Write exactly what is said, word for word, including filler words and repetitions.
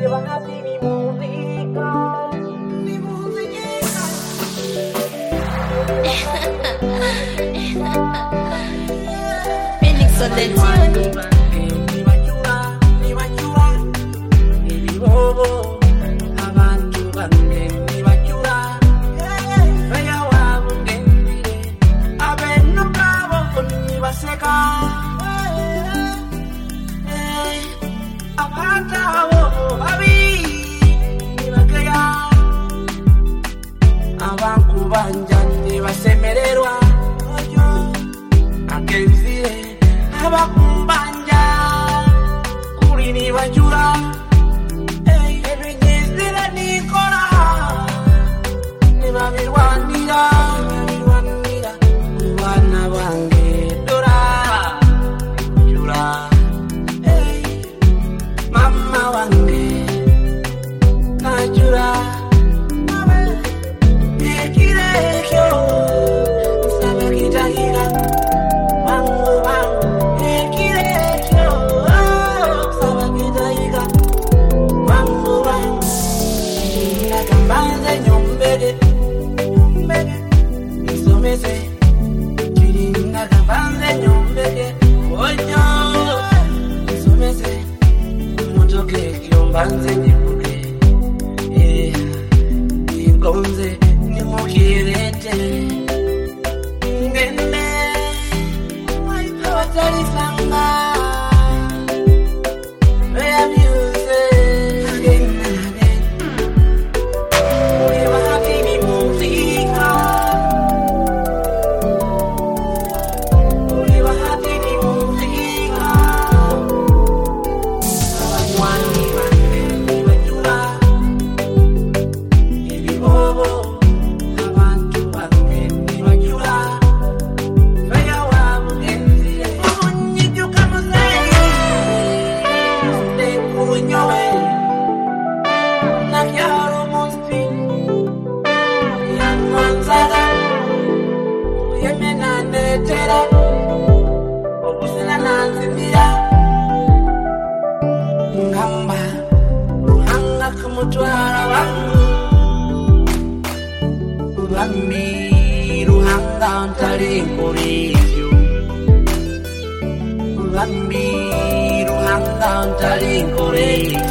Phoenix on the tune. Banjani basemererwa akenzire abakumbanja uri ni bajura ebinyizira nikora nibabirwanira nibabirwanira bana bange dora jura mama wange najura Banze nikuke, eh, ingonze nimukirete, ngende, hawatari sanga, where music again and again. We were happy ni muzika, we were happy ni muzika, hawatwani. Ulambi ruhanga ntari nkurizyo Ulambi ruhanga ntari nkurizyo